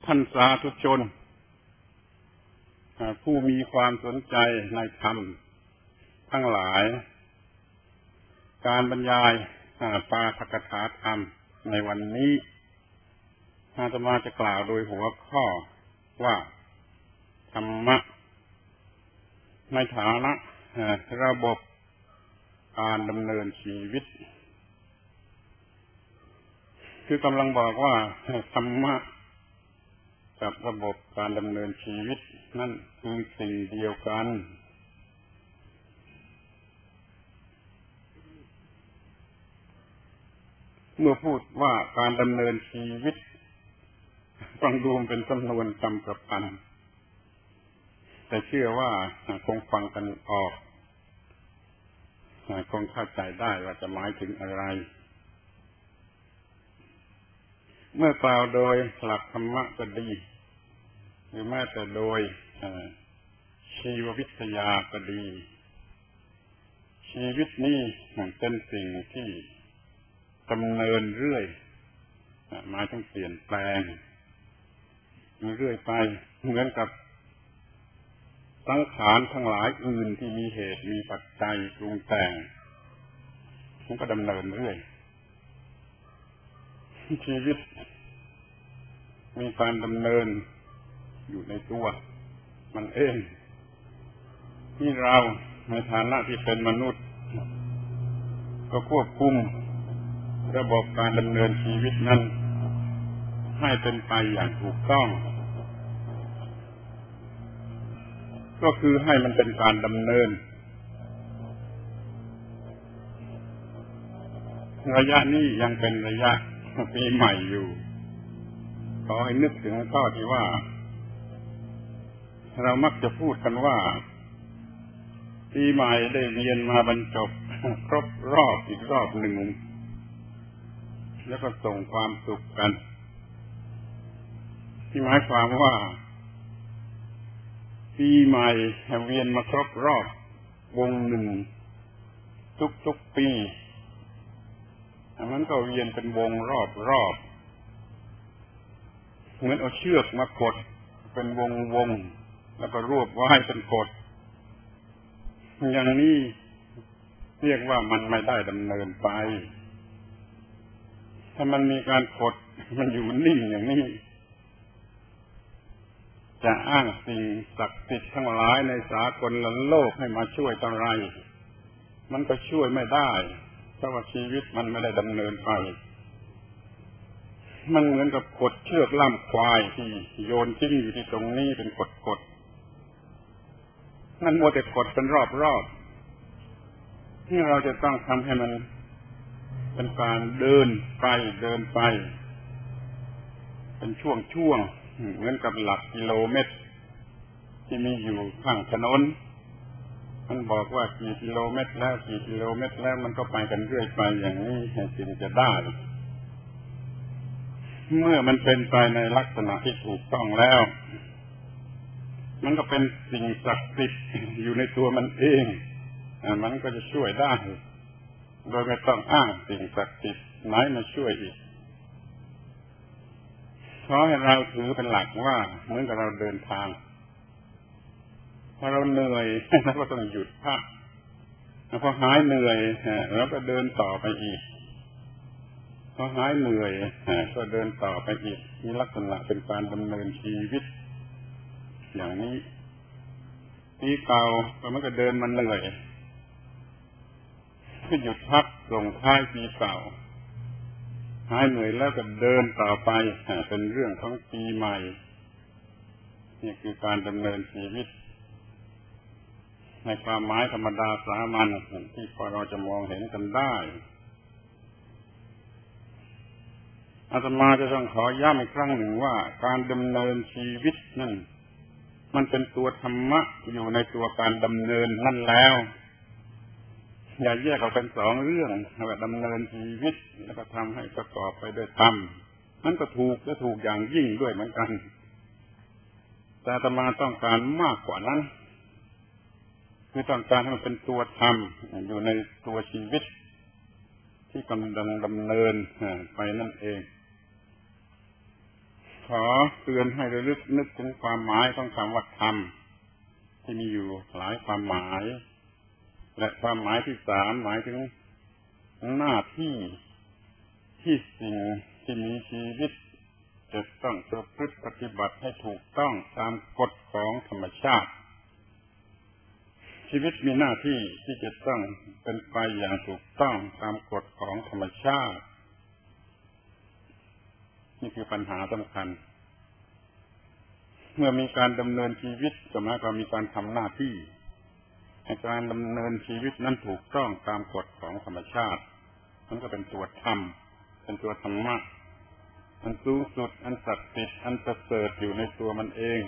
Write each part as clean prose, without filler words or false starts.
ท่านสาธุชนผู้มีความสนใจในธรรมทั้งหลายการบรรยายปาฐกถาธรรมในวันนี้อาตมาจะกล่าวโดยหัวข้อว่าธรรมะในฐานะระบบการดำเนินชีวิตคือกำลังบอกว่าธรรมะกับระบบการดำเนินชีวิตนั่นคือสิ่งเดียวกันเมื่อพูดว่าการดำเนินชีวิตฟังดูเป็นจำนวนจำกับกันแต่เชื่อว่าคงฟังกันออกคงเข้าใจได้ว่าจะหมายถึงอะไรเมื่อกล่าวโดยหลักธรรมะก็ดีหรือแม้แต่โดยชีววิทยาก็ดีชีวิตนี้เป็นสิ่งที่ดำเนินเรื่อยหมายถึงเปลี่ยนแปลงเรื่อยไปเหมือนกับสังขารทั้งหลายอื่นที่มีเหตุมีปัจจัยปรุงแต่งมันก็ดำเนินเรื่อยชีวิตมีการดำเนินอยู่ในตัวมันเองที่เราในฐานะที่เป็นมนุษย์ก็ควบคุมระบบการดำเนินชีวิตนั้นให้เป็นไปอย่างถูกต้องก็คือให้มันเป็นการดำเนินระยะนี้ยังเป็นระยะปีใหม่อยู่ขอให้นึกถึงข้อที่ว่าเรามักจะพูดกันว่าปีใหม่ได้เวียนมาบรรจบครบรอบอีกรอบหนึ่งแล้วก็ส่งความสุขกันที่หมายความว่าปีใหม่เวียนมาครบรอบวงหนึ่งทุกปีมันก็เวียนเป็นวงรอบเหมือนเอาเชือกมากดเป็นวงแล้วก็รวบไว้เป็นกดอย่างนี้เรียกว่ามันไม่ได้ดำเนินไปถ้ามันมีการกดมันอยู่นิ่งอย่างนี้จะอ้างสิ่งศักดิ์สิทธิ์ทั้งหลายในสากลโลกให้มาช่วยเท่าไรมันก็ช่วยไม่ได้เพราะว่าชีวิตมันไม่ได้ดำเนินไปมันเหมือนกับกดเชือกล่ำควายที่โยนทิ้งอยู่ที่ตรงนี้เป็นกดนั่นมัวแต่กดเป็นรอบที่เราจะต้องทำให้มันเป็นการเดินไปเป็นช่วงเหมือนกับหลักกิโลเมตรที่มีอยู่ข้างถนนมันบอกว่ากี่กิโลเมตรแล้วมันก็ไปกันเรื่อยไปอย่างนี้จึงจะได้เมื่อมันเป็นไปในลักษณะที่ถูกต้องแล้วมันก็เป็นสิ่งศักดิ์สิทธิ์อยู่ในตัวมันเองมันก็จะช่วยได้โดยไม่ต้องอ้างสิ่งศักดิ์สิทธิ์ไหนมาช่วยอีกขอให้เราถือเป็นหลักว่าเหมือนกับเราเดินทางพอเราเหนื่อยเราก็ต้องหยุดพักพอหายเหนื่อยเราก็เดินต่อไปอีกพอหายเหนื่อยก็เดินต่อไปอีกมีลักษณะเป็นการดำเนินชีวิตอย่างนี้ปีเก่ามันก็เดินมันเหนื่อยก็หยุดพักส่งท้ายปีเก่าหายเหนื่อยแล้วก็เดินต่อไปเป็นเรื่องของปีใหม่นี่คือการดำเนินชีวิตในความหมายธรรมดาสามัญที่พอเราจะมองเห็นกันได้อาตมาจะต้องขอย้ำอีกครั้งหนึ่งว่าการดำเนินชีวิตนั่นมันเป็นตัวธรรมะอยู่ในตัวการดำเนินนั่นแล้วอย่าแยกออกเป็นสองเรื่องว่าดำเนินชีวิตแล้วก็ทำให้ประกอบไปด้วยธรรมนั่นก็ถูกและถูกอย่างยิ่งด้วยเหมือนกันแต่อาตมาต้องการมากกว่านั้นคือต้องการให้มันเป็นตัวธรรมอยู่ในตัวชีวิตที่กำลังดำเนินไปนั่นเองขอเตือนให้ระลึกนึกถึงความหมายของคำว่าธรรมที่มีอยู่หลายความหมายและความหมายที่สามหมายถึงหน้าที่ที่สิ่งที่มีชีวิตจะต้องประพฤติปฏิบัติให้ถูกต้องตามกฎของธรรมชาติชีวิตมีหน้าที่ที่จะต้องเป็นไปอย่างถูกต้องตามกฎของธรรมชาตินี่คือปัญหาสำคัญเมื่อมีการดำเนินชีวิตก็หมายความมีการทำหน้าที่ให้การดำเนินชีวิตนั้นถูกต้องตามกฎของธรรมชาติมันก็เป็นตัวธรรมเป็นตัวธรรมะอันสูงสุดอันศักดิ์สิทธิ์อันประเสริฐอยู่ในตัวมันเอง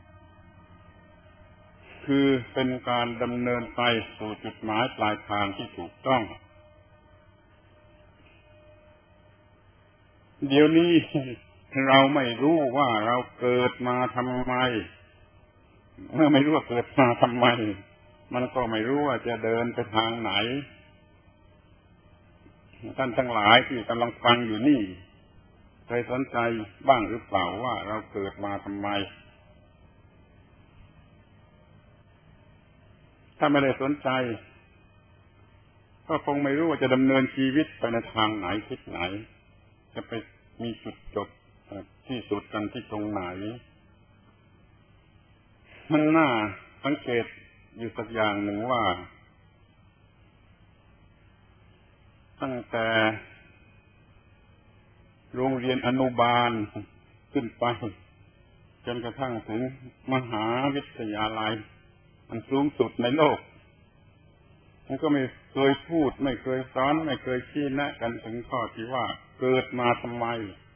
คือเป็นการดำเนินไปสู่จุดหมายปลายทางที่ถูกต้องเดี๋ยวนี้เราไม่รู้ว่าเราเกิดมาทำไมเมื่อไม่รู้ว่าเกิดมาทำไมมันก็ไม่รู้ว่าจะเดินไปทางไหนท่านทั้งหลายที่กำลังฟังอยู่นี่เคยสนใจบ้างหรือเปล่าว่าเราเกิดมาทำไมถ้าไม่ได้สนใจก็คงไม่รู้ว่าจะดำเนินชีวิตไปในทางไหนทิศไหนจะไปมีจุดจบที่สุดกันที่ตรงไหนมันน่าสังเกตอยู่สักอย่างหนึ่งว่าตั้งแต่โรงเรียนอนุบาลขึ้นไปจนกระทั่งถึงมหาวิทยาลัยมันสูงสุดในโลกมันก็ไม่เคยพูดไม่เคยสอนไม่เคยชี้แนะกันถึงข้อที่ว่าเกิดมาทำไม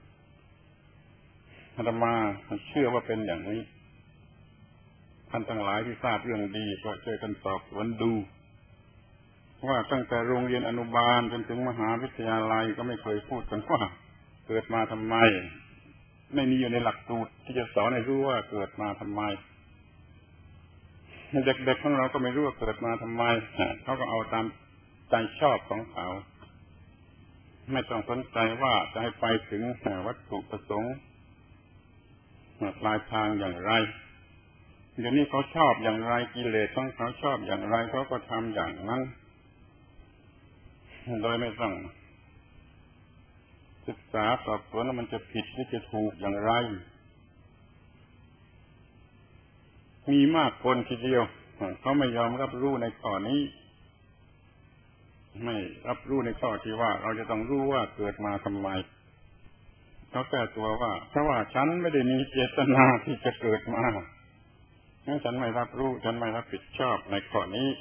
อาตมาเชื่อว่าเป็นอย่างนี้ท่านทั้งหลายที่ทราบเรื่องดีก็ช่วยกันสอบสวนดูว่าตั้งแต่โรงเรียนอนุบาลจนถึงมหาวิทยาลัยก็ไม่เคยพูดกันว่าเกิดมาทำไมไม่มีอยู่ในหลักสูตรที่จะสอนให้รู้ว่าเกิดมาทำไมเด็กๆของเราก็ไม่รู้ว่าเกิดมาทำไมเขาก็เอาตามใจชอบของเขาไม่ต้องสนใจว่าจะให้ไปถึงวัตถุประสงค์ปลายทางอย่างไรเดี๋ยวนี้เขาชอบอย่างไรกิเลสของเขาชอบอย่างไรเขาก็ทำอย่างนั้นโดยไม่ต้องศึกษาสอบสวนว่ามันจะผิดหรือจะถูกอย่างไรมีมากคนทีเดียวเขาไม่ยอมรับรู้ในข้อนี้ไม่รับรู้ในข้อที่ว่าเราจะต้องรู้ว่าเกิดมาทำไมเขาแก้ตัวว่าเพราะว่าฉันไม่ได้มีเจตนาที่จะเกิดมางั้นฉันไม่รับรู้ฉันไม่รับผิดชอบในข้อนี้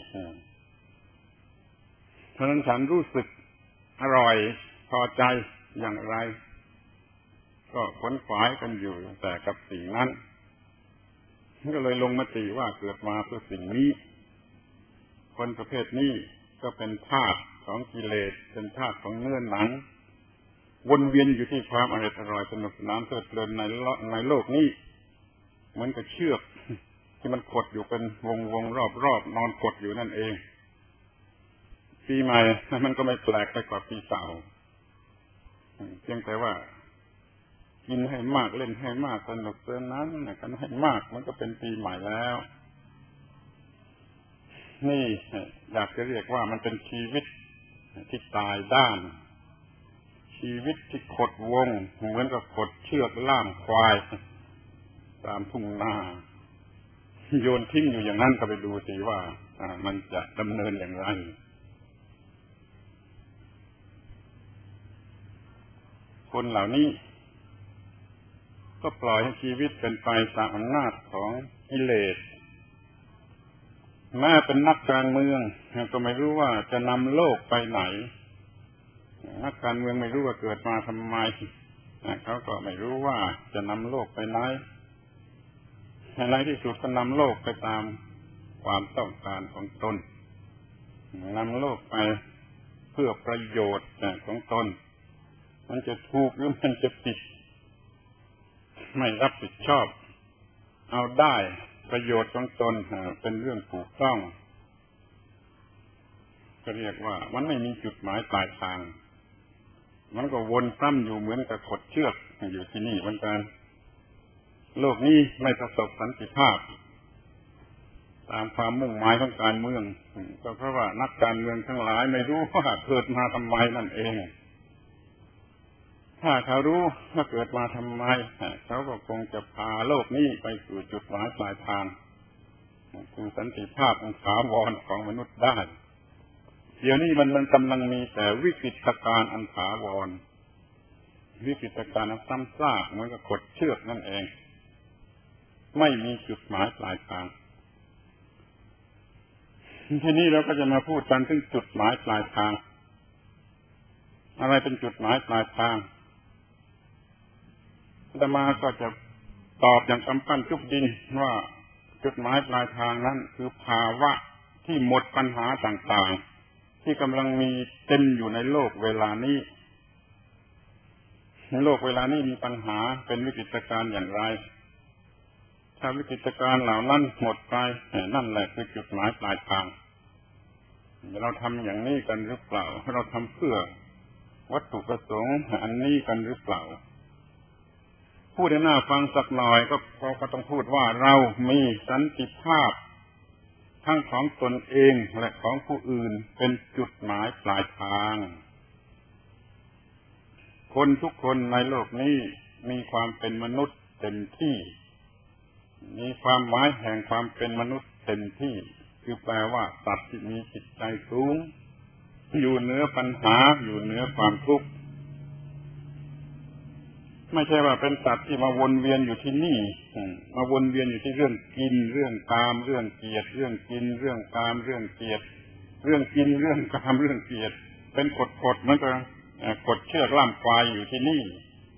เพราะฉะนั้นฉันรู้สึกอร่อยพอใจอย่างไรก็ขวนขวายกันอยู่แต่กับสิ่งนั้นก็เลยลงมติว่าเกิดมาเพื่อสิ่งนี้คนประเภทนี้ก็เป็นธาตุของกิเลสเป็นธาตุของเนื้อหนังวนเวียนอยู่ที่ความอร่อยสนุกสนานเพลิดเพลินในโลกนี้เหมือนกับเชือกที่มันกดอยู่เป็นวงรอบนอนกดอยู่นั่นเองปีใหม่มันก็ไม่แปลกไปกว่าปีเก่าเพียงแต่ว่ากินให้มากเล่นให้มากสนุกสนานกันให้มากมันก็เป็นปีใหม่แล้วนี่อยากจะเรียกว่ามันเป็นชีวิตที่ตายด้านชีวิตที่ขดวงเหมือนกับขดเชือกล่ามควายตามทุ่งนาโยนทิ้งอยู่อย่างนั้นก็ไปดูสิว่ามันจะดำเนินอย่างไรคนเหล่านี้ก็ปล่อยให้ชีวิตเป็นไปตามอำนาจของกิเลสแม้เป็นนักการเมืองก็ไม่รู้ว่าจะนำโลกไปไหนนักการเมืองไม่รู้ว่าเกิดมาทำไมเขาก็ไม่รู้ว่าจะนำโลกไปไหนในที่สุดก็นำโลกไปตามความต้องการของตนนำโลกไปเพื่อประโยชน์ของตนมันจะถูกหรือมันจะผิดไม่รับผิดชอบเอาได้ประโยชน์ของตนเป็นเรื่องถูกต้องก็เรียกว่ามันไม่มีจุดหมายปลายทางมันก็วนซ้ำอยู่เหมือนกับขดเชือกอยู่ที่นี่เหมือนกันโลกนี้ไม่ประสบสันติภาพตามความมุ่งหมายของการเมืองก็เพราะว่านักการเมืองทั้งหลายไม่รู้ว่าเกิดมาทำไมนั่นเองถ้าเขารู้ว่าเกิดมาทำไมเขาก็คงจะพาโลกนี้ไปสู่จุดหมายปลายทางคือสันติภาพอันถาวรของมนุษย์ได้เดี๋ยวนี้มันกำลังมีแต่วิกฤตการณ์อันถาวรวิกฤตการณ์อันซ้ำซากเหมือนกับกดเชือกนั่นเองไม่มีจุดหมายปลายทางทีนี้เราก็จะมาพูดกันถึงจุดหมายปลายทางอะไรเป็นจุดหมายปลายทางอาตมาก็จะตอบอย่างกำปั้นทุบดินว่าจุดหมายปลายทางนั้นคือภาวะที่หมดปัญหาต่างๆที่กำลังมีเต็มอยู่ในโลกเวลานี้ในโลกเวลานี้มีปัญหาเป็นวิกฤตการณ์อย่างไรถ้าวิกฤตการณ์เหล่านั้นหมดไปนั่นแหละคือจุดหมายปลายทางเราทำอย่างนี้กันหรือเปล่าเราทำเพื่อวัตถุประสงค์อันนี้กันหรือเปล่าพูดให้น่าฟังสักหน่อยก็ต้องพูดว่าเรามีสันติภาพทั้งของตนเองและของผู้อื่นเป็นจุดหมายปลายทางคนทุกคนในโลกนี้มีความเป็นมนุษย์เต็มที่มีความหมายแห่งความเป็นมนุษย์เต็มที่คือแปลว่าสัตว์ที่มีจิตใจสูงอยู่เหนือปัญหาอยู่เหนือความทุกข์ไม่ใช่ว่าเป็นสัตว์ที่มาวนเวียนอยู่ที่นี่มาวนเวียนอยู่ที่เรื่องกินเรื่องกามเรื่องเกียรติเรื่องกินเรื่องกามเรื่องเกียรติเรื่องกินเรื่องกามเรื่องเกียรติเป็นกฎมันก็กดเชือกล่ามควายอยู่ที่นี่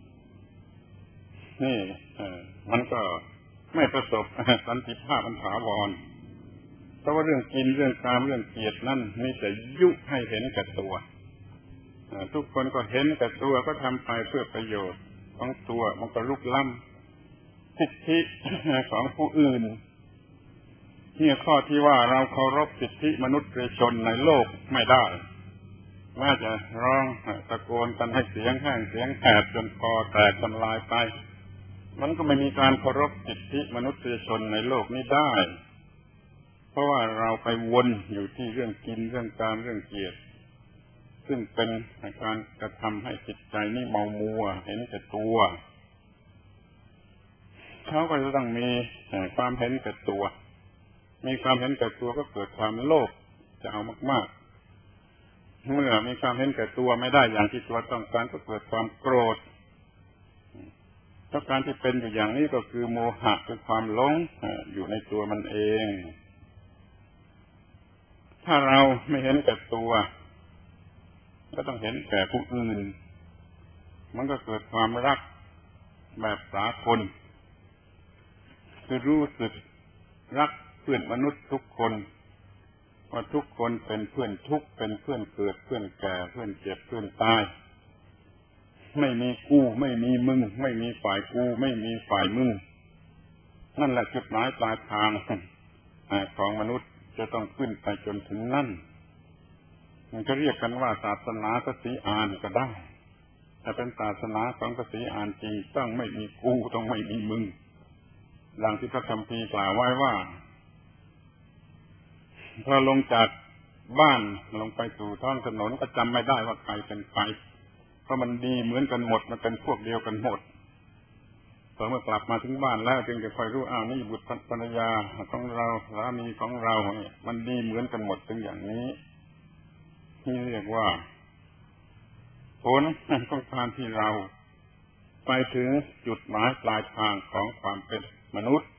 มันก็ไม่ประสบสันติภาพอันถาวรเพราะว่าเรื่องกินเรื่องกามเรื่องเกียรตินั่นมีแต่ยุให้เห็นแก่ตัวทุกคนก็เห็นแต่ตัวก็ทำไปเพื่อประโยชน์ของตัวมันก็ลุกล้ำสิทธิของผู้อื่นนี่ข้อที่ว่าเราเคารพสิทธิมนุษยชนในโลกไม่ได้แม้จะร้องตะโกนกันให้เสียงแห้งเสียงแหบจนคอแตกทำลายไปมันก็ไม่มีการเคารพสิทธิมนุษยชนในโลกนี้ได้เพราะว่าเราไปวนอยู่ที่เรื่องกินเรื่องกามเรื่องเกียรติซึ่งเป็นการกระทำให้จิตใจนี่เมามัวเห็นแต่ตัวเขาก็จะต้องมีความเห็นแก่ตัวมีความเห็นแก่ตัวก็เกิดความโลภจะเอามากๆเมื่อมีความเห็นแก่ตัวไม่ได้อย่างที่ตัวต้องการก็เกิดความโกรธเพราะการที่เป็นอยู่อย่างนี้ก็คือโมหะคือความหลงอยู่ในตัวมันเองถ้าเราไม่เห็นแก่ตัวก็ต้องเห็นแก่ผู้อื่นมันก็เกิดความรักแบบสากลคือรู้สึกรักเพื่อนมนุษย์ทุกคนว่าทุกคนเป็นเพื่อนทุกข์เป็นเพื่อนเกิดเพื่อนแก่เพื่อนเจ็บเพื่อนตายไม่มีกูไม่มีมึงไม่มีฝ่ายกูไม่มีฝ่ายมึงนั่นแหละจุดหมายปลายทางของมนุษย์จะต้องขึ้นไปจนถึงนั่นมันจะเรียกกันว่าศาสนาพระศรีอานก็ได้แต่เป็นศาสนาของพระศรีอานจริงต้องไม่มีกูต้องไม่มีมึงดังที่พระคัมภีร์กล่าวไว้ว่าพอลงจากบ้านลงไปสู่ท้องถนนก็จำไม่ได้ว่าใครเป็นใครเพราะมันดีเหมือนกันหมดมันเป็นพวกเดียวกันหมดพอเมื่อกลับมาถึงบ้านแล้วจึงจะค่อยรู้นี่บุตรภรรยาของเราสามีของเราเนี่ยมันดีเหมือนกันหมดถึงอย่างนี้นี่เรียกว่าผลของการที่เราไปถึงจุดหมายปลายทางของความเป็นมนุษย์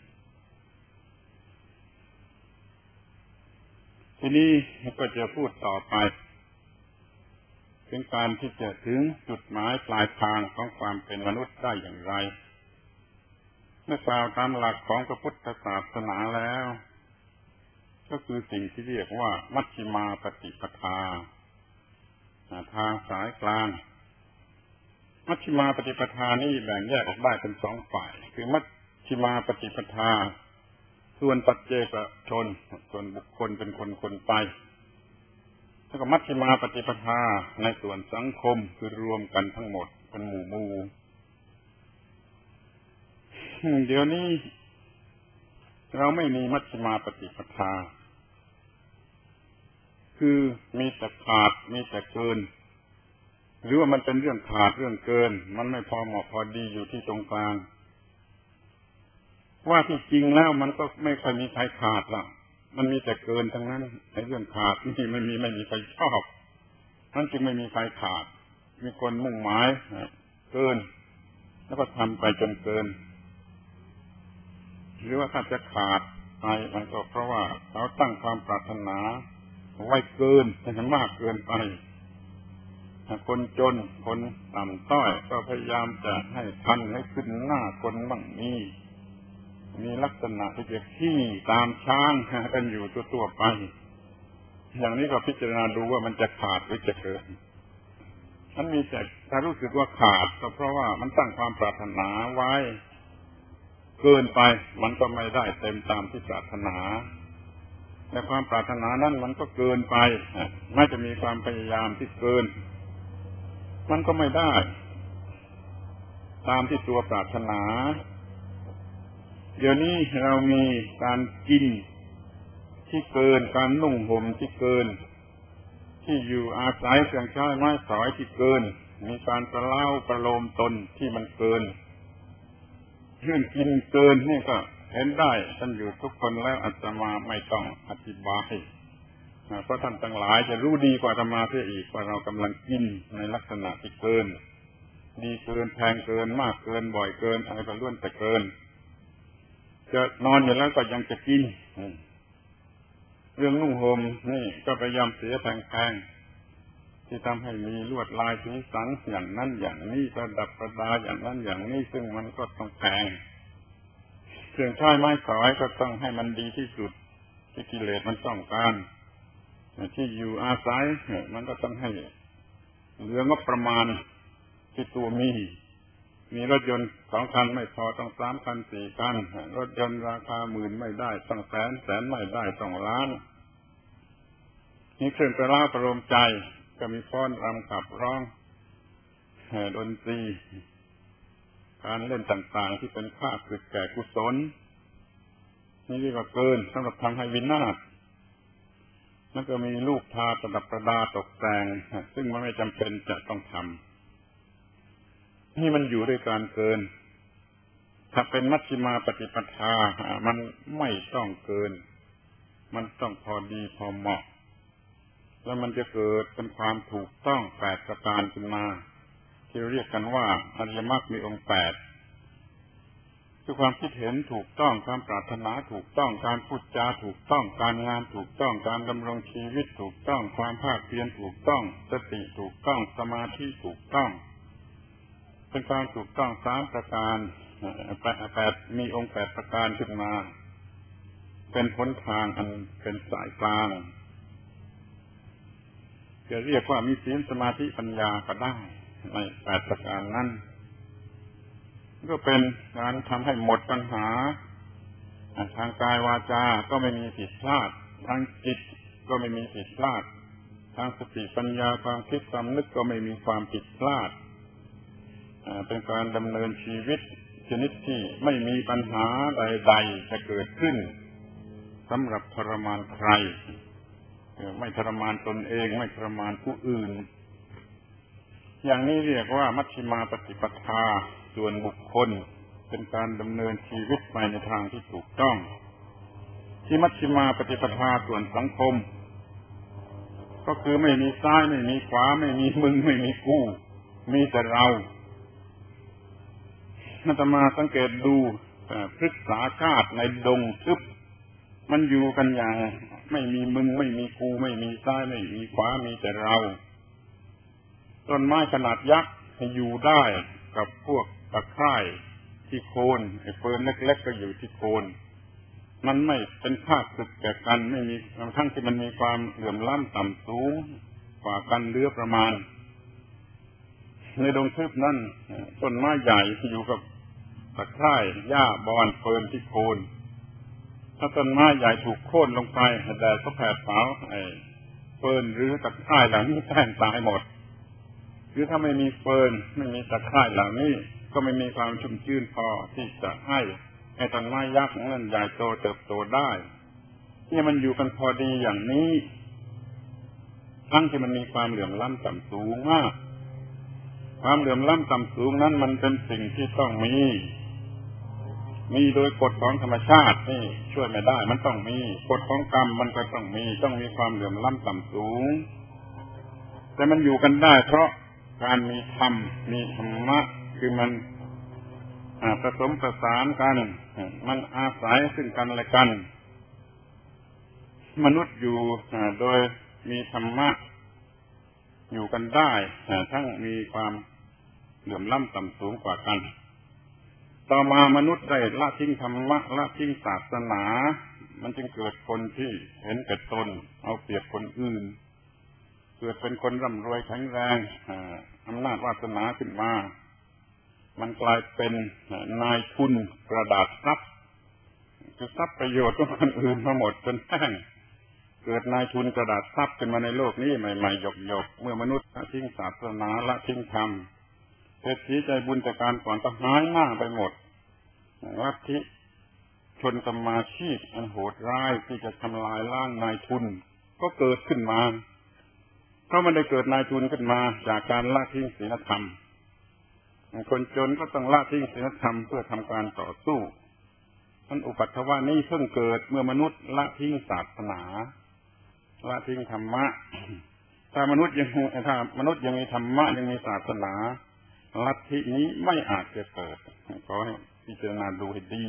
ทีนี้ก็จะพูดต่อไปถึงการที่จะถึงจุดหมายปลายทางของความเป็นมนุษย์ได้อย่างไรเมื่อกล่าวตามหลักของพระพุทธศาสนาแล้วก็คือสิ่งที่เรียกว่ามัชฌิมาปฏิปทาทางสายกลางมัชฌิมาปฏิปทานี่แบ่งแยกออกได้เป็นสองฝ่ายคือมัชฌิมาปฏิปทาส่วนปัจเจกชนส่วนบุคคลเป็นคนไปแล้วก็มัชฌิมาปฏิปทาในส่วนสังคมคือรวมกันทั้งหมดเป็นหมู่เดี๋ยวนี้เราไม่มีมัชฌิมาปฏิปทาคือมีแต่ขาดมีแต่เกินหรือว่ามันเป็นเรื่องขาดเรื่องเกินมันไม่พอเหมาะพอดีอยู่ที่ตรงกลางว่าที่จริงแล้วมันก็ไม่ค่อยมีใครขาดละมันมีแต่เกินทั้งนั้นในเรื่องขาดนี่ไม่มีใครชอบนั่นจึงไม่มีใครขาดมีคนมุ่งหมายเกินแล้วก็ทำไปจนเกินหรือว่าถ้าจะขาดไปมันก็เพราะว่าเขาตั้งความปรารถนาไว้เกินมันมากเกินไปคนจนคนต่ำต้อยก็พยายามจะให้ทันให้ขึ้นหน้าคนบ้างมีลักษณะที่จะขี้ตามช้างกันอยู่ตัวไปอย่างนี้ก็พิจารณาดูว่ามันจะขาดหรือจะเกินมันมีแต่ถ้ารู้สึกว่าขาดก็เพราะว่ามันตั้งความปรารถนาไว้เกินไปมันก็ไม่ได้เต็มตามที่ปรารถนาแต่ความปรารถนานั้นมันก็เกินไปไม่จะมีความพยายามที่เกินมันก็ไม่ได้ตามที่ตัวปรารถนาเดี๋ยวนี้เรามีการกินที่เกินการนุ่งห่มที่เกินที่อยู่อาศัยเครื่องใช้ไม้สอยที่เกินมีการประเล่าประโลมตนที่มันเกินเรื่องกินเกินนี่ก็เห็นได้ท่านอยู่ทุกคนแล้วอาตมาไม่ต้องอธิบายเพราะท่านทั้งหลายจะรู้ดีกว่าอาตมาเสียอีกว่าเรากำลังกินในลักษณะที่เกินดีเกินแพงเกินมากเกินบ่อยเกินอะไรก็ล้วนแต่เกินจะนอนอยู่แล้วก็ยังจะกินเรื่องนุ่งห่มนี่ก็พยายามเสียแพงๆที่ทำให้มีลวดลายสีสันอย่างนั้นอย่างนี้ประดับประดาอย่างนั้นอย่างนี้ซึ่งมันก็ต้องแพงเครื่องใช้ไม้สอยก็ต้องให้มันดีที่สุดที่กิเลสมันต้องการที่อยู่อาศัยมันก็ต้องให้เหลืองบประมาณที่ตัวมีรถยนต์2 คันไม่พอต้อง3 คัน 4 คันรถยนต์ราคา10,000ไม่ได้ต้องแสนไม่ได้ต้องล้านนี่เครื่องประลาประโลมใจก็มีฟ้อนรำขับร้องดนตรีการเล่นต่างๆที่เป็นค่าศึกแก่กุศลนี่เรียกว่าเกินสำหรับทำให้วินาศแล้วก็มีลูกทาประดับประดาตกแต่งซึ่งมันไม่จำเป็นจะต้องทำนี่มันอยู่ด้วยการเกินถ้าเป็นมัชฌิมาปฏิปทามันไม่ต้องเกินมันต้องพอดีพอเหมาะแล้วมันจะเกิดเป็นความถูกต้อง8 ประการขึ้นมาที่เรียกกันว่าอริยมรรคมีองค์8คือความคิดเห็นถูกต้องความปรารถนาถูกต้องการพูดจาถูกต้องการงานถูกต้องการดำรงชีวิตถูกต้องความภาคเพียรถูกต้องสติถูกต้องสมาธิถูกต้องเป็นการถูกต้อง3 ประการ8มีองค์8 ประการขึ้นมาเป็นหนทางอันเป็นสายกลางจะเรียกว่ามีศีลสมาธิปัญญาก็ได้ใน8 ประการนั้นก็เป็นการทำให้หมดปัญหาทางกายวาจาก็ไม่มีผิดพลาดทางจิตก็ไม่มีผิดพลาดทางสติปัญญาความคิดความนึกก็ไม่มีความผิดพลาดเป็นการดำเนินชีวิตชนิดที่ไม่มีปัญหาใดๆจะเกิดขึ้นสำหรับทรมานใครไม่ทรมานตนเองไม่ทรมานผู้อื่นอย่างนี้เรียกว่ามัชฌิมาปฏิปทาส่วนบุคคลเป็นการดำเนินชีวิตไปในทางที่ถูกต้องที่มัชฌิมาปฏิปทาส่วนสังคมก็คือไม่มีซ้ายไม่มีขวาไม่มีมึงไม่มีกูมีแต่เราอาตมาสังเกตดูพฤกษาชาติในดงทึบมันอยู่กันอย่างไม่มีมึงไม่มีกูไม่มีซ้ายไม่มีขวามีแต่เราต้นไม้ขนาดยักษ์อยู่ได้กับพวกตะไคร่ที่โคนไอ้เฟิร์นเล็กๆก็อยู่ที่โคนมันไม่เป็นข้าศึกแก่กันไม่มีทั้งที่มันมีความเหลื่อมล้ำต่ำสูงกว่ากันเหลือประมาณในดงทึบนั่นต้นไม้ใหญ่อยู่กับตะไคร่หญ้าบอนเฟิร์นที่โคนถ้าต้นไม้ใหญ่ถูกโค่นลงไปแดดก็แผดเผาไอ้เฟิร์นหรือตะไคร่เหล่านี้แห้งตายหมดหรือถ้าไม่มีเฟิร์นไม่มีตะไคร่เหล่านี้ก็ไม่มีความชุ่มชื้นพอที่จะให้ต้นไม้ยักษ์นั้นใหญ่โตเติบโตได้ที่มันอยู่กันพอดีอย่างนี้ทั้งที่มันมีความเหลื่อมล้ำต่ำสูงมากความเหลื่อมล้ำต่ำสูงนั้นมันเป็นสิ่งที่ต้องมีโดยกฎของธรรมชาตินี่ช่วยไม่ได้มันต้องมีกฎของกรรมมันก็ต้องมีความเหลื่อมล้ำต่ำสูงแต่มันอยู่กันได้เพราะการมีธรรมมีธรรมะคือมันผสมประสานกันมันอาศัยซึ่งกันและกันมนุษย์อยู่โดยมีธรรมะอยู่กันได้ทั้งมีความเหลื่อมล้ำต่ำสูงกว่ากันต่อมามนุษย์ได้ละทิ้งธรรมะละทิ้งศาสนามันจึงเกิดคนที่เห็นแก่ตนเอาเปรียบคนอื่นเกิดเป็นคนร่ำรวยแข็งแรงอำนาจวาสนาขึ้นมามันกลายเป็นนายทุนกระดาษทรัพย์คือทรัพย์ประโยชน์ของคนอื่นมาหมดจนแห้งเกิดนายทุนกระดาษทรัพย์ขึ้นมาในโลกนี้ใหม่ๆหยกๆเมื่อมนุษย์ละทิ้งศาสนาละทิ้งธรรมเศรษฐีใจบุญแต่การก่อนก็หายหน้าไปหมดลัทธิชนสมาชีพอันโหดร้ายที่จะทำลายล้างนายทุนก็เกิดขึ้นมาเพราะมันได้เกิดนายทุนขึ้นมาจากการละทิ้งศีลธรรมคนจนก็ต้องละทิ้งศีลธรรมเพื่อทำการต่อสู้อันอุปัฏฐวะนี้เพิ่งเกิดเมื่อมนุษย์ละทิ้งศาสนาละทิ้งธรรมะถ้ามนุษย์ยังมีธรรมะยังมีศาสนาลัทธินี้ไม่อาจจะเกิดขอให้พิจารณาดูให้ดี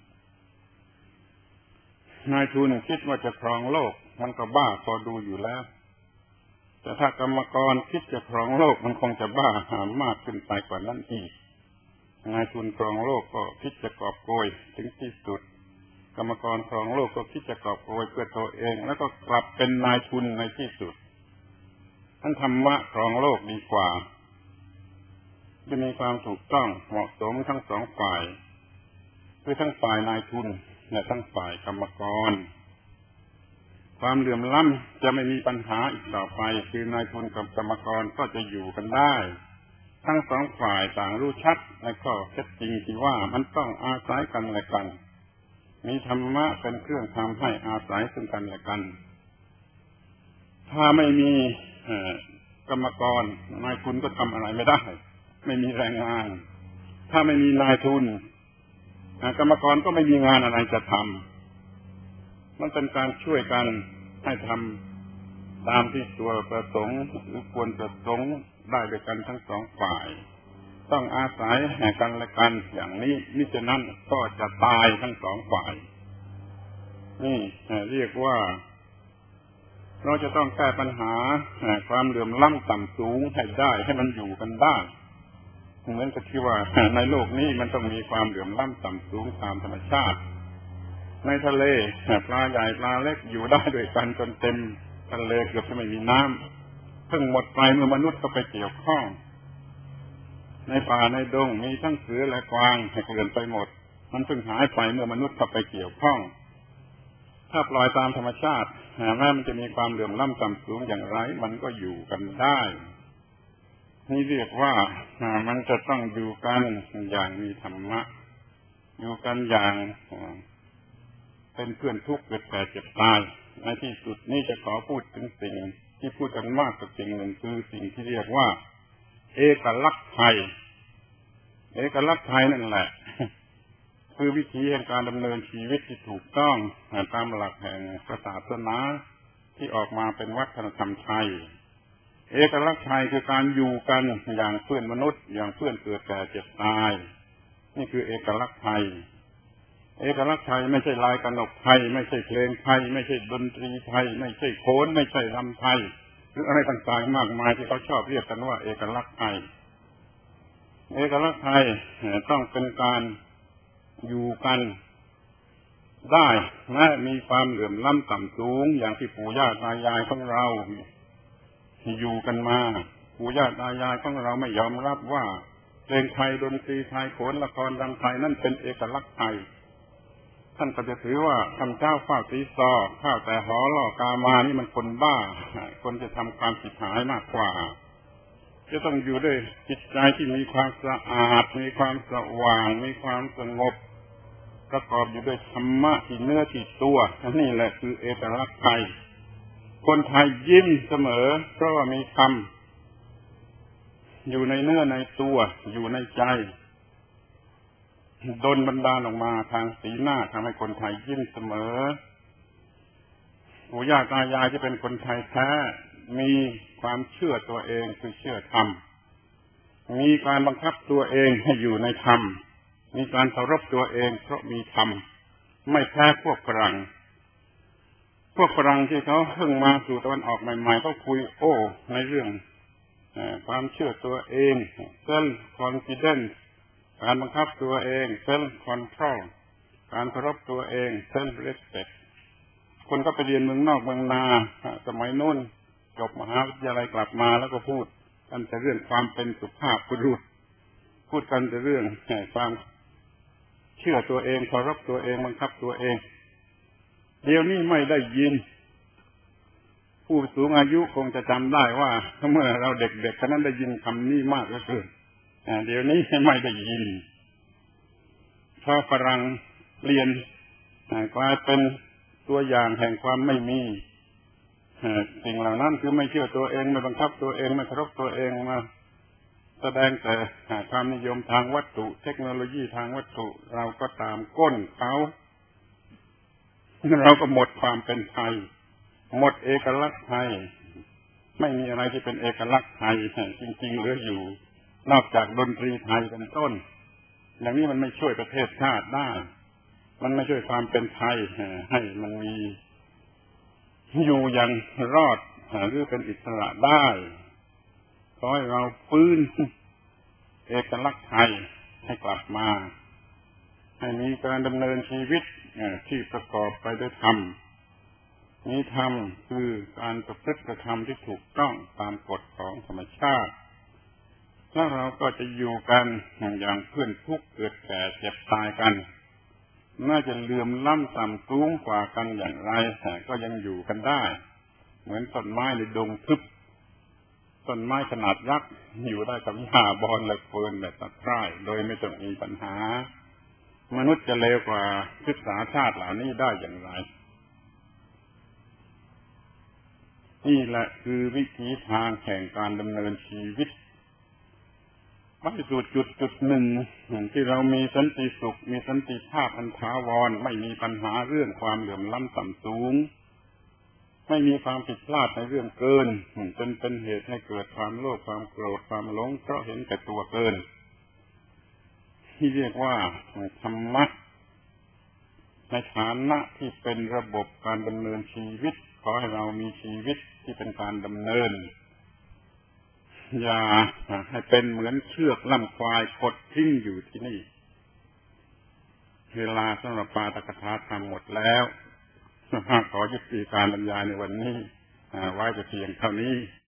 นายทุนคิดว่าจะครองโลกมันก็บ้าพอดูอยู่แล้วแต่ถ้ากรรมกรคิดจะครองโลกมันคงจะบ้าหามากขึ้นไปกว่านั้นอีกนายทุนครองโลกก็คิดจะกอบโกยถึงที่สุดกรรมกรครองโลกก็คิดจะกอบโกยเพื่อตัวเองแล้วก็กลับเป็นนายทุนในที่สุดท่านธรรมะครองโลกดีกว่าจะมีความถูกต้องเหมาะสมทั้งสองฝ่ายคือทั้งฝ่ายนายทุนและทั้งฝ่ายกรรมกรความเหลื่อมล้ำจะไม่มีปัญหาอีกต่อไปคือนายทุนกับกรรมกรก็จะอยู่กันได้ทั้งสองฝ่ายต่างรู้ชัดในข้อเท็จจริงที่ว่ามันต้องอาศัยกันและกันมีธรรมะเป็นเครื่องทำให้อาศัยซึ่งกันและกันถ้าไม่มีกรรมกรนายทุนก็ทำอะไรไม่ได้ไม่มีแรงงานถ้าไม่มีนายทุนกรรมกรก็ไม่มีงานอะไรจะทำมันเป็นการช่วยกันให้ทำตามที่ตัวประสงค์หรือควรประสงค์ได้ด้วยกันทั้งสองฝ่ายต้องอาศัยแห่กันและกันอย่างนี้มิฉะนั้นก็จะตายทั้งสองฝ่ายนี่เรียกว่าเราจะต้องแก้ปัญหาความเหลื่อมล้ำต่ำสูงให้ได้ให้มันอยู่กันได้เหมือนกับที่ว่าในโลกนี้มันต้องมีความเหลื่อมล้ำต่ำสูงตามธรรมชาติในทะเลปลาใหญ่ปลาเล็กอยู่ได้ด้วยกันจนเต็มทะเลเกือบจะไม่มีน้ำเพิ่งหมดไปเมื่อมนุษย์เข้าไปเกี่ยวข้องในป่าในดงมีทั้งเสือและกวางให้เกลื่อนไปหมดมันเพิ่งหายไปเมื่อมนุษย์เข้าไปเกี่ยวข้องถ้าปล่อยตามธรรมชาติแม้มันจะมีความเหลื่อมล้ำต่ำสูงอย่างไรมันก็อยู่กันได้นี่เรียกว่ามันจะต้องอยู่กันอย่างมีธรรมะอยู่กันอย่างเป็นเพื่อนทุกข์เกิดแก่เจ็บตายในที่สุดนี่จะขอพูดถึงสิ่งที่พูดกันมากกับสิ่งหนึ่งคือสิ่งที่เรียกว่าเอกลักษณ์ไทยเอกลักษณ์ไทยนั่นแหละคือวิธีแห่งการดำเนินชีวิตที่ถูกต้องตามหลักแห่งศาสนาที่ออกมาเป็นวัฒนธรรมไทยเอกลักษณ์ไทยคือการอยู่กันอย่างเพื่อนมนุษย์อย่างเพื่อนเกิดแก่เจ็บตายนี่คือเอกลักษณ์ไทยเอกลักษณ์ไทยไม่ใช่ลายกนกไทยไม่ใช่เพลงไทยไม่ใช่ดนตรีไทยไม่ใช่โขนไม่ใช่รำไทยหรืออะไรต่างๆมากมายที่เขาชอบเรียกกันว่าเอกลักษณ์ไทยเอกลักษณ์ไทยต้องเป็นการอยู่กันได้และมีความเหลื่อมล้ำต่ำสูงอย่างที่ปู่ย่าตายายของเราอยู่กันมาปู่ย่าตายายของเราไม่ยอมรับว่าเพลงไทยดนตรีไทยโขนละครรำไทยนั่นเป็นเอกลักษณ์ไทยท่านก็จะถือว่าคำเจ้าฝ้าสีซอข้าวแต่หอล่อกามานี่มันคนบ้าคนจะทำความผิดหายมากกว่าจะต้องอยู่ด้วยจิตใจที่มีความสะอาดมีความสว่างมีความสงบประกอบอยู่ด้วยธรรมะที่เนื้อที่ตัวนี่แหละคือเอกลักษณ์ไทยคนไทยยิ้มเสมอเพราะว่ามีธรรมอยู่ในเนื้อในตัวอยู่ในใจดลบันดาลออกมาทางสีหน้าทำให้คนไทยยิ้มเสมอปู่ย่าตายายที่เป็นคนไทยแท้มีความเชื่อตัวเองคือเชื่อธรรมมีการบังคับตัวเองให้อยู่ในธรรมมีการเคารพตัวเองเพราะมีธรรมไม่แพ้พวกฝรั่งที่เขาเพิ่งมาสู่ตะวันออกใหม่ๆเขาคุยในเรื่องความเชื่อตัวเอง self confidence การบังคับตัวเอง self control การเคารพตัวเอง self respect คนก็ไปเรียนเมืองนอกเมืองนาสมัยโน้นจบมหาวิทยาลัยกลับมาแล้วก็พูดกันแต่เรื่องความเป็นสุภาพบุรุษพูดกันแต่เรื่องความเชื่อตัวเองเคารพตัวเองบังคับตัวเองเดี๋ยวนี้ไม่ได้ยินผู้สูงอายุคงจะจำได้ว่าเมื่อเราเด็กๆฉะนั้นได้ยินคำนี้มากเหลือเกินเดี๋ยวนี้ไม่ได้ยินเพราะฝรั่งเรียนกลายเป็นตัวอย่างแห่งความไม่มีสิ่งเหล่านั้นคือไม่เชื่อตัวเองไม่บังคับตัวเองไม่เคารพตัวเองมาแสดงแต่ความนิยมทางวัตถุเทคโนโลยีทางวัตถุเราก็ตามก้นเขาเราก็หมดความเป็นไทยหมดเอกลักษณ์ไทยไม่มีอะไรที่เป็นเอกลักษณ์ไทยจริงๆเหลืออยู่นอกจากดนตรีไทยเป็นต้นอย่างนี้มันไม่ช่วยประเทศชาติได้มันไม่ช่วยความเป็นไทยให้มันมีอยู่อย่างรอดหรือเป็นอิสระได้ขอให้เราฟื้นเอกลักษณ์ไทยให้กลับมาให้มีการดำเนินชีวิตที่ประกอบไปด้วยธรรมนี้ธรรมคือการประพฤติกระทำที่ถูกต้องตามกฎของธรรมชาติแล้วเราก็จะอยู่กันอย่างเพื่อนทุกข์เกิดแก่เจ็บตายกันน่าจะเหลื่อมล้ำต่ำสูงกว่ากันอย่างไรแต่ก็ยังอยู่กันได้เหมือนต้นไม้ในดงทึบต้นไม้ขนาดยักษ์อยู่ได้กับหญ้าบอนและเฟิร์นและตะไคร้โดยไม่ต้องมีปัญหามนุษย์จะเลวกว่าศึกษาชาติเหล่านี้ได้อย่างไรนี่แหละคือวิถีทางแห่งการดำเนินชีวิตไปสู่จุดหนึ่งที่เรามีสันติสุขมีสันติภาพอันถาวรไม่มีปัญหาเรื่องความเหลื่อมล้ำต่ำสูงไม่มีความผิดพลาดในเรื่องเกินจนเป็นเหตุให้เกิดความโลภความโกรธความหลงเพราะเห็นแก่ตัวเกินที่เรียกว่าธรรมะในฐานะที่เป็นระบบการดำเนินชีวิตขอให้เรามีชีวิตที่เป็นการดำเนินอย่าให้เป็นเหมือนเชือกล่ำควายกดทิ้งอยู่ที่นี่เวลาสำหรับปาฐกถาธรรมหมดแล้วขอยุติการบรรยายในวันนี้ไว้แต่เพียงเท่านี้